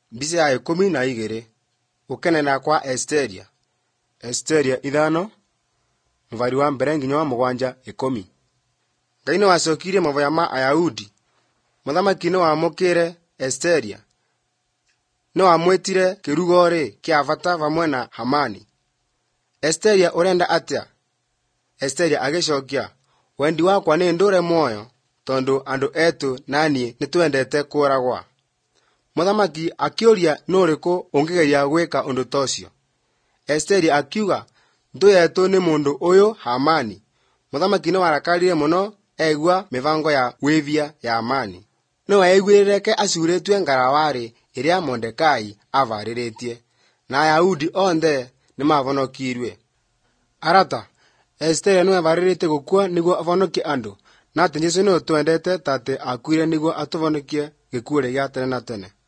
Mbica ya 12 gukenera kwa Esteria. Esteria 5 mvari wa mbere nginya wa 7:10. Ngai nĩ wacokirie mavoya ma Ayahudi. Muthamaki nĩ wamũkĩire Esteria. Nĩ wamwĩtire kĩrugorĩ kĩa bata vamwe na Hamani. Esteria ũrenda atĩa? Esteria agĩcokia, wendi wakwa nĩ ndũre muoyo, tondũ andũ etu naniĩ nĩtwendete kũragwa. Muthamaki akĩũria nĩ ũrĩkũ ũngĩgeria gwĩka ũndũ ta ũcio. Esteria akiuga, ndũ yetu nĩ mũndũ ũyũ Hamani. Muthamaki nĩ warakarire mũno egua mĩbango ya wĩvia ya Hamani. Nĩ waiguĩrĩreke acurĩtue ngarawarĩ ĩrĩa Mordekai avarĩrĩtie, na Ayahudi onthe nĩ mavonokirwe. Arata, Esteria nĩ avarĩrĩte gũkua nĩguo avonokie andũ, na atĩ Jesũ nĩ ũtwendete ta atĩ akuire nĩguo atũvonokie gĩkuũ gĩa tene na tene.